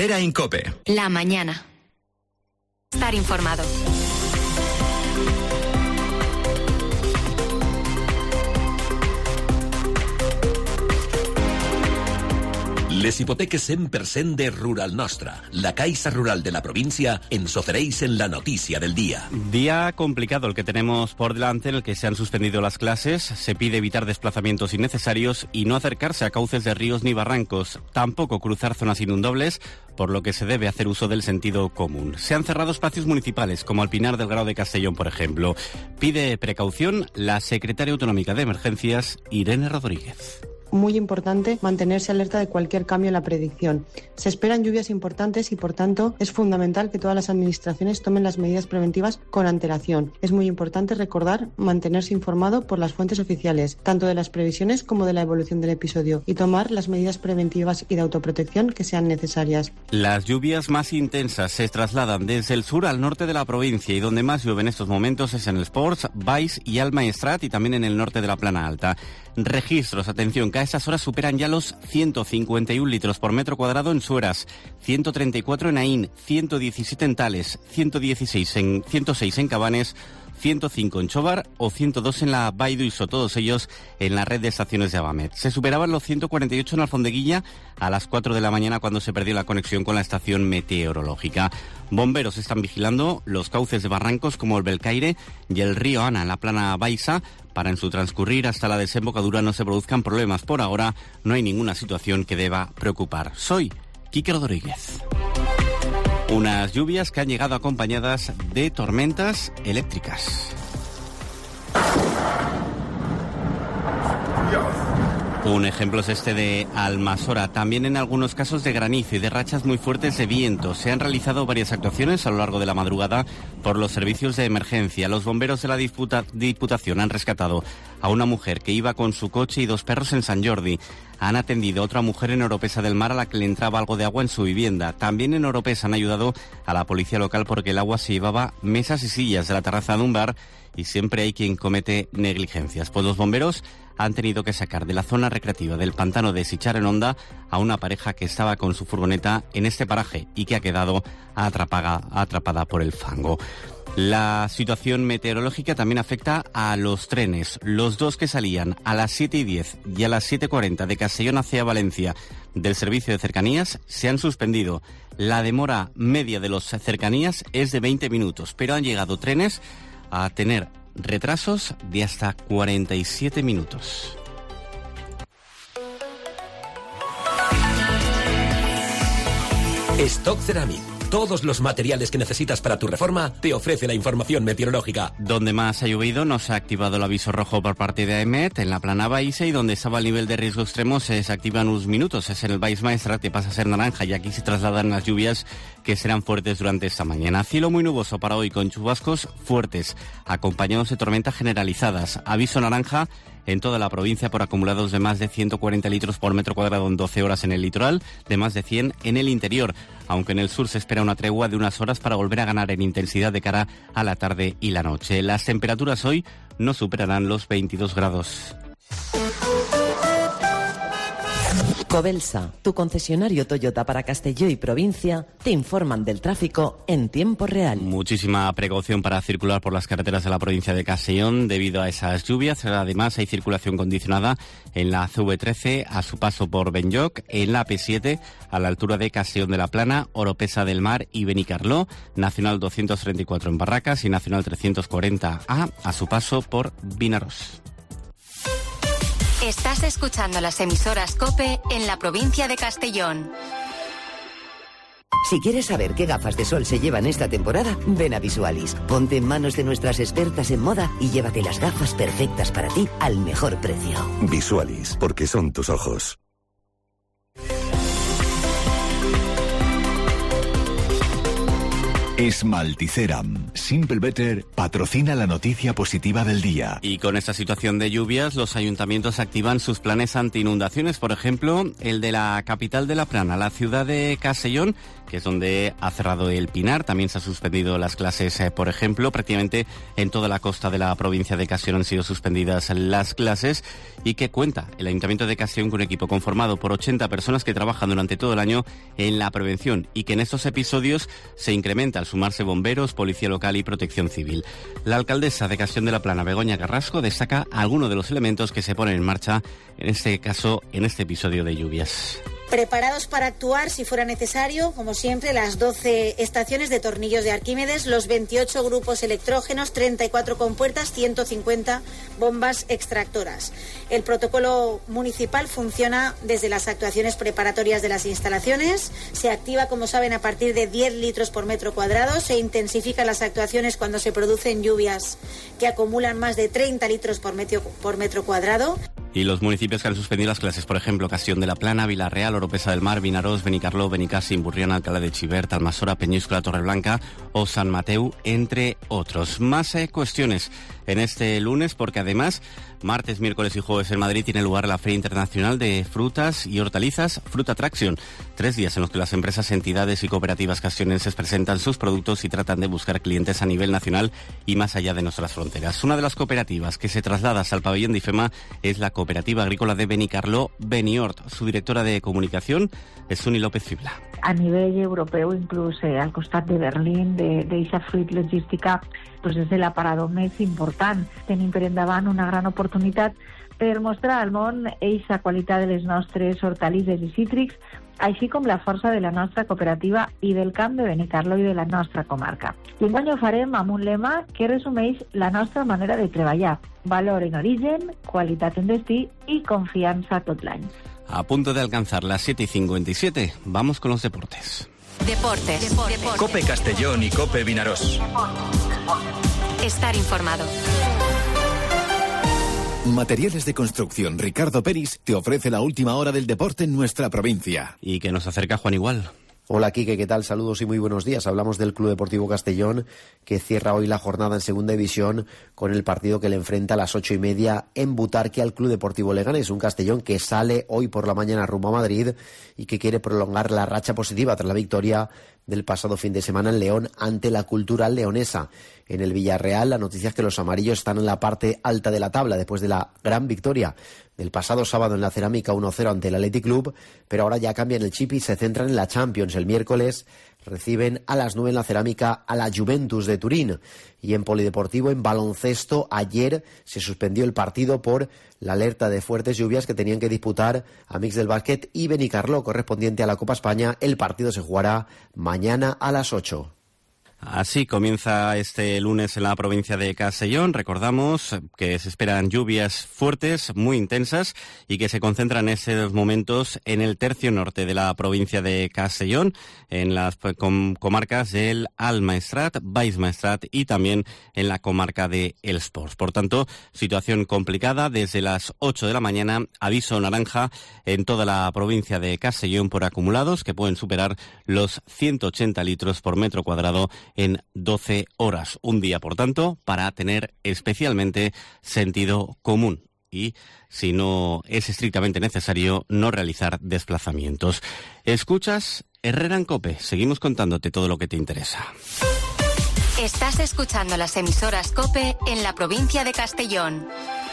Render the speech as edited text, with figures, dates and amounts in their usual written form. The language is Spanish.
Herrera en COPE. La mañana. Estar informado. Les hipoteques 100% de Rural Nostra, la Caixa Rural de la provincia, ens ofereix en la noticia del día. Día complicado el que tenemos por delante, en el que se han suspendido las clases, se pide evitar desplazamientos innecesarios y no acercarse a cauces de ríos ni barrancos, tampoco cruzar zonas inundables, por lo que se debe hacer uso del sentido común. Se han cerrado espacios municipales, como el Pinar del Grau de Castellón, por ejemplo. Pide precaución la secretaria autonómica de Emergencias, Irene Rodríguez. Muy importante mantenerse alerta de cualquier cambio en la predicción. Se esperan lluvias importantes y, por tanto, es fundamental que todas las administraciones tomen las medidas preventivas con antelación. Es muy importante recordar mantenerse informado por las fuentes oficiales, tanto de las previsiones como de la evolución del episodio, y tomar las medidas preventivas y de autoprotección que sean necesarias. Las lluvias más intensas se trasladan desde el sur al norte de la provincia, y donde más llueve en estos momentos es en el Sports, Baix y Al Maestrat, y también en el norte de la Plana Alta. Registros, atención, que a esas horas superan ya los 151 litros por metro cuadrado en Sueras, 134 en Aín, 117 en Tales, 106 en Cabanes, 105 en Chobar o 102 en la Vall d'Uixó, todos ellos en la red de estaciones de Abamet. Se superaban los 148 en Alfondeguilla a las 4 de la mañana, cuando se perdió la conexión con la estación meteorológica. Bomberos están vigilando los cauces de barrancos como el Belcaire y el río Ana en la Plana Baixa, para en su transcurrir hasta la desembocadura no se produzcan problemas. Por ahora no hay ninguna situación que deba preocupar. Soy Quique Rodríguez. Unas lluvias que han llegado acompañadas de tormentas eléctricas. Un ejemplo es este de Almasora, también en algunos casos de granizo y de rachas muy fuertes de viento. Se han realizado varias actuaciones a lo largo de la madrugada por los servicios de emergencia. Los bomberos de la Diputación han rescatado a una mujer que iba con su coche y 2 perros en Sant Jordi. Han atendido a otra mujer en Oropesa del Mar a la que le entraba algo de agua en su vivienda. También en Oropesa han ayudado a la policía local porque el agua se llevaba mesas y sillas de la terraza de un bar, y siempre hay quien comete negligencias. Pues los bomberos han tenido que sacar de la zona recreativa del pantano de Sichar en Honda a una pareja que estaba con su furgoneta en este paraje y que ha quedado atrapada por el fango. La situación meteorológica también afecta a los trenes. Los 2 que salían a las 7:10 y a las 7:40 de Castellón hacia Valencia del servicio de cercanías se han suspendido. La demora media de los cercanías es de 20 minutos, pero han llegado trenes a tener retrasos de hasta 47 minutos. Stock Ceramic. Todos los materiales que necesitas para tu reforma te ofrece la información meteorológica. Donde más ha llovido no se ha activado el aviso rojo por parte de AEMET, en la Plana Baixa, y donde estaba el nivel de riesgo extremo se desactiva en unos minutos. Es en el Baix Maestrat, que pasa a ser naranja, y aquí se trasladan las lluvias que serán fuertes durante esta mañana. Cielo muy nuboso para hoy, con chubascos fuertes, acompañados de tormentas generalizadas. Aviso naranja en toda la provincia por acumulados de más de 140 litros por metro cuadrado en 12 horas en el litoral, de más de 100 en el interior, aunque en el sur se espera una tregua de unas horas para volver a ganar en intensidad de cara a la tarde y la noche. Las temperaturas hoy no superarán los 22 grados. Cobelsa, tu concesionario Toyota para Castelló y provincia, te informan del tráfico en tiempo real. Muchísima precaución para circular por las carreteras de la provincia de Castellón debido a esas lluvias. Además, hay circulación condicionada en la CV13 a su paso por Benlloc, en la P7 a la altura de Castellón de la Plana, Oropesa del Mar y Benicarló, Nacional 234 en Barracas y Nacional 340A a su paso por Vinaròs. Estás escuchando las emisoras COPE en la provincia de Castellón. Si quieres saber qué gafas de sol se llevan esta temporada, ven a Visualis. Ponte en manos de nuestras expertas en moda y llévate las gafas perfectas para ti al mejor precio. Visualis, porque son tus ojos. Esmalticeram Simple Better patrocina la noticia positiva del día. Y con esta situación de lluvias, los ayuntamientos activan sus planes anti-inundaciones. Por ejemplo, el de la capital de La Plana, la ciudad de Castellón, que es donde ha cerrado el Pinar. También se han suspendido las clases, por ejemplo. Prácticamente en toda la costa de la provincia de Castellón han sido suspendidas las clases. Y que cuenta el Ayuntamiento de Castellón con un equipo conformado por 80 personas que trabajan durante todo el año en la prevención, y que en estos episodios se incrementa al sumarse bomberos, policía local y protección civil. La alcaldesa de Castellón de la Plana, Begoña Carrasco, destaca algunos de los elementos que se ponen en marcha, en este caso, en este episodio de lluvias. Preparados para actuar si fuera necesario, como siempre, las 12 estaciones de tornillos de Arquímedes, los 28 grupos electrógenos, 34 compuertas, 150 bombas extractoras. El protocolo municipal funciona desde las actuaciones preparatorias de las instalaciones, se activa, como saben, a partir de 10 litros por metro cuadrado, se intensifican las actuaciones cuando se producen lluvias que acumulan más de 30 litros por metro cuadrado. Y los municipios que han suspendido las clases, por ejemplo, Castellón de la Plana, Vilarreal, Oropesa del Mar, Vinaròs, Benicarló, Benicàssim, Burriana, Alcalá de Xivert, Almassora, Peñíscola, Torreblanca o San Mateu, entre otros. Más cuestiones en este lunes, porque además, martes, miércoles y jueves en Madrid tiene lugar la Feria Internacional de Frutas y Hortalizas, Fruit Attraction. 3 días en los que las empresas, entidades y cooperativas castellonenses presentan sus productos y tratan de buscar clientes a nivel nacional y más allá de nuestras fronteras. Una de las cooperativas que se traslada al pabellón de IFEMA es la Cooperativa Agrícola de Benicarló, Beniort. Su directora de comunicación és Suni López Fibla. A nivell europeu, inclús al costat de Berlín, d'eixa fruit logística, doncs és l'aparador més important. Tenim per endavant una gran oportunitat per mostrar al món eixa qualitat de les nostres hortalisses i cítrics, així com la força de la nostra cooperativa i del camp de Benicarló i de la nostra comarca. I enguany ho farem amb un lema que resumeix la nostra manera de treballar: valor en origen, qualitat en destí i confiança tot l'any. A punto de alcanzar las 7:57, vamos con los deportes. Deportes. COPE Castellón y COPE Vinaròs. Estar informado. Materiales de construcción Ricardo Peris te ofrece la última hora del deporte en nuestra provincia. Y que nos acerca Juan Igual. Hola Quique, ¿qué tal? Saludos y muy buenos días. Hablamos del Club Deportivo Castellón, que cierra hoy la jornada en segunda división con el partido que le enfrenta a las 8:30 en Butarque al Club Deportivo Leganés. Un Castellón que sale hoy por la mañana rumbo a Madrid y que quiere prolongar la racha positiva tras la victoria del pasado fin de semana en León ante la Cultural Leonesa. En el Villarreal, la noticia es que los amarillos están en la parte alta de la tabla después de la gran victoria del pasado sábado en la Cerámica 1-0 ante el Athletic Club, pero ahora ya cambian el chip y se centran en la Champions. El miércoles reciben a las 9 en la Cerámica a la Juventus de Turín. Y en polideportivo, en baloncesto, ayer se suspendió el partido por la alerta de fuertes lluvias que tenían que disputar Amics del Básquet y Benicarló, correspondiente a la Copa España. El partido se jugará mañana a las 8. Así comienza este lunes en la provincia de Castellón. Recordamos que se esperan lluvias fuertes, muy intensas, y que se concentran en estos momentos en el tercio norte de la provincia de Castellón, en las comarcas del Alt Maestrat, Baix Maestrat y también en la comarca de Els Ports. Por tanto, situación complicada desde las 8 de la mañana, aviso naranja en toda la provincia de Castellón por acumulados que pueden superar los 180 litros por metro cuadrado en 12 horas. Un día, por tanto, para tener especialmente sentido común y, si no es estrictamente necesario, no realizar desplazamientos. Escuchas Herrera en COPE. Seguimos contándote todo lo que te interesa. Estás escuchando las emisoras COPE en la provincia de Castellón.